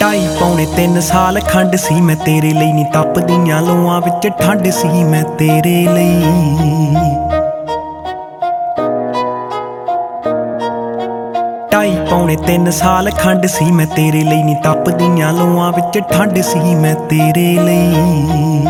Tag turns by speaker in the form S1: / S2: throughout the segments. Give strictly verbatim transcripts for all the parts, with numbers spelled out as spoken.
S1: ਢਾਈ ਪੌਣੇ ਤਿੰਨ ਸਾਲ ਖੰਡ ਸੀ ਮੈਂ ਤੇਰੇ ਲਈ, ਨੀ ਤਪਦੀਆਂ ਲੋਆਂ ਵਿੱਚ ਠੰਡ ਸੀ ਮੈਂ ਤੇਰੇ ਲਈ। ਢਾਈ ਪੌਣੇ ਤਿੰਨ ਸਾਲ ਖੰਡ ਸੀ ਮੈਂ ਤੇਰੇ ਲਈ, ਨੀ ਤਪਦੀਆਂ ਲੋਆਂ ਵਿੱਚ ਠੰਡ ਸੀ ਮੈਂ ਤੇਰੇ ਲਈ।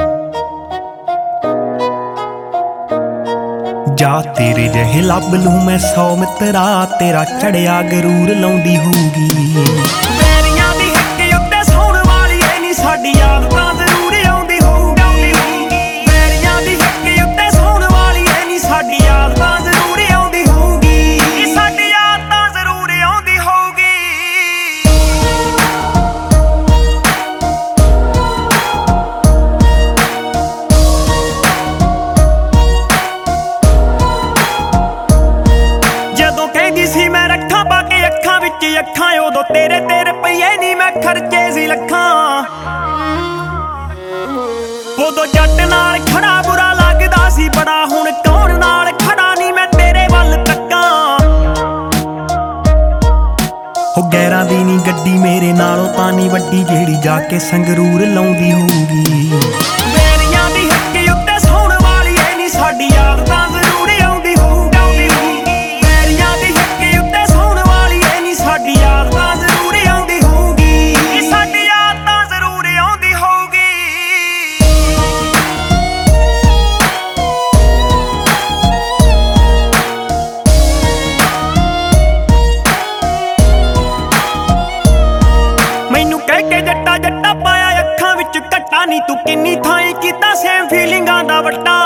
S1: ਜਾ ਤੇਰੇ ਜਿਹੇ ਲੱਭ ਲੂੰ ਮੈਂ ਸੌ ਮਿੱਤਰਾ, ਤੇਰਾ ਚੜਿਆ ਗਰੂਰ ਲਾਉਂਦੀ ਹੋਊਗੀ। ਪੈਰੀਆਂ ਦੀ ਹਿੱਕ ਉੱਤੇ ਸੌਣ ਵਾਲੀ ਏ ਨੀ ਸਾਡੀ ਯਾਦ ਤਾਂ ਜ਼ਰੂਰ ਆਉਂਦੀ ਹੋਊਗੀ। ਪੈਰੀਆਂ ਦੀ ਹਿੱਕ ਉੱਤੇ ਸੌਣ ਵਾਲੀ ਏ ਨੀ ਸਾਡੀ ਯਾਦ ਤਾਂ ਜ਼ਰੂਰ ਆਉਂਦੀ ਹੋਊਗੀ। ਸਾਡੀ ਯਾਦ ਤਾਂ ਜ਼ਰੂਰ ਆਉਂਦੀ ਹੋਊਗੀ। ਜਦੋਂ ਕਹਿੰਦੀ ਸੀ ਮੈਂ ਰੱਖਾਂ ਪਾ ਕੇ ਅੱਖਾਂ ਵਿੱਚ ਅੱਖਾਂ, ਉਦੋਂ ਤੇਰੇ ਤੇ ਰੁਪਈਏ ਨੀ ਮੈਂ ਖਰਚੇ ਸੀ ਲੱਖਾਂ। ਉਦੋਂ ਜੱਟ ਨਾਲ ਖੜਾ ਬੁਰਾ ਲੱਗਦਾ ਸੀ ਬੜਾ, ਹੁਣ ਕੌਣ ਨਾਲ ਖੜਾ ਨੀ ਮੈਂ ਤੇਰੇ ਵੱਲ ਤੱਕਾਂ। ਉਹ ਗੈਰਾਂ ਦੀ ਨੀ ਗੱਡੀ ਮੇਰੇ ਨਾਲੋਂ ਤਾਂ ਨੀ ਵੱਡੀ, ਜਿਹੜੀ ਜਾ ਕੇ ਸੰਗਰੂਰ ਲਾਉਂਦੀ ਹੋਊਗੀ। ਪੈਰੀਆਂ ਦੀ ਹਿੱਕ ਉੱਤੇ ਸੌਣ ਵਾਲੀ ਏ ਨੀ ਸਾਡੀ ਯਾਦ ਤਾਂ ਜ਼ਰੂਰ ਆਉਂਦੀ ਹੋਊਗੀ। ਪੈਰੀਆਂ ਦੀ ਹਿੱਕ ਉੱਤੇ ਸੌਣ ਵਾਲੀ ਏ ਨੀ ਸਾਡੀ ਯਾਦ ਤਾਂ ਜ਼ਰੂਰ ਆਉਂਦੀ ਹੋਊਗੀ। ਸਾਡੀ ਯਾਦ ਤਾਂ ਜ਼ਰੂਰ ਆਉਂਦੀ ਹੋਊਗੀ। ਮੈਨੂੰ ਕਹਿ ਕੇ ਜੱਟਾ ਜੱਟਾ ਪਾਇਆ ਅੱਖਾਂ ਵਿੱਚ ਘੱਟਾ, ਨੀ ਤੂੰ ਕਿੰਨੀ ਥਾਈਂ ਕੀਤਾ ਸੇਮ ਫੀਲਿੰਗਾਂ ਦਾ ਵੱਟਾ।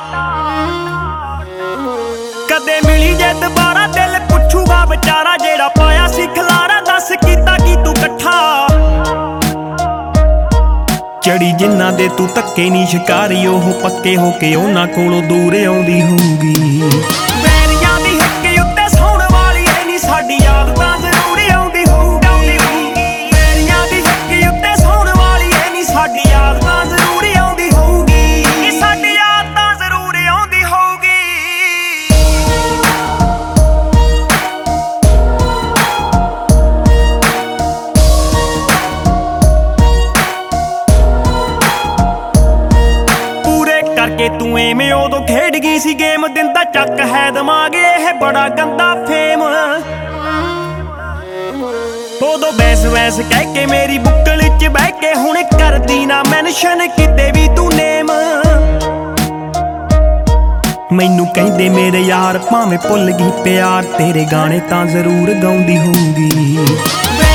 S1: ਕਦੇ ਮਿਲੀ ਜੇ ਦੁਬਾਰਾ ਦਿਲ ਪੁੱਛੂਗਾ ਵਿਚਾਰਾ, ਜਿਹੜਾ ਪਾਇਆ ਸੀ ਖਲਾਰਾ ਦੱਸ ਕੀਤਾ ਕੀ ਤੂੰ ਇਕੱਠਾ। ਚੜੀ ਜਿਨ੍ਹਾਂ ਦੇ ਤੂੰ ਧੱਕੇ ਨੀ ਸ਼ਿਕਾਰੀ, ਉਹ ਪੱਕੇ ਹੋ ਕੇ ਉਹਨਾਂ ਕੋਲੋਂ ਦੂਰ ਆਉਂਦੀ ਹੋਊਗੀ। ਪੈਰੀਆਂ ਦੀ ਹਿੱਕ ਉੱਤੇ ਸੌਣ ਵਾਲੀ ਏ ਨੀ ਸਾਡੀ ਯਾਦ ਤਾਂ ਜ਼ਰੂਰ ਆਉਂਦੀ ਹੋਊਗੀ। ਪੈਰੀਆਂ ਦੀ ਹਿੱਕ ਉੱਤੇ ਸੌਣ ਵਾਲੀ ਏ ਨੀ ਸਾਡੀ ਯਾਦ ਤਾਂ ਜ਼ਰੂਰ ਆਉਂਦੀ ਹੋਊਗੀ। ਸਾਡੀ ਯਾਦ ਤਾਂ ਜ਼ਰੂਰ ਆਉਂਦੀ ਹੋਊਗੀ। ਪੂਰੇ ਕਰਕੇ ਤੂੰ ਐਵੇਂ ਉਦੋਂ ਖੇਡ ਗਈ ਸੀ ਗੇਮ, ਦਿੰਦਾ ਚੱਕ ਹੈ ਦਿਮਾਗ ਇਹ ਬੜਾ ਗੰਦਾ ਫੇਮ। ਉਦੋਂ ਬੈਸ ਵੈਸ ਕਹਿ ਕੇ ਮੇਰੀ ਬੁੱਕਲ 'ਚ ਬਹਿ ਕੇ, ਹੁਣ ਕਰਦੀ ਨਾ ਮੈਨਸ਼ਨ ਕਿਤੇ ਵੀ ਤੂੰ ਨੇਮ। ਮੈਨੂੰ ਕਹਿੰਦੇ ਮੇਰੇ ਯਾਰ ਭਾਵੇਂ ਭੁੱਲ ਗਈ ਪਿਆਰ, ਤੇਰੇ ਗਾਣੇ ਤਾਂ ਜ਼ਰੂਰ ਗਾਉਂਦੀ ਹੋਊਗੀ।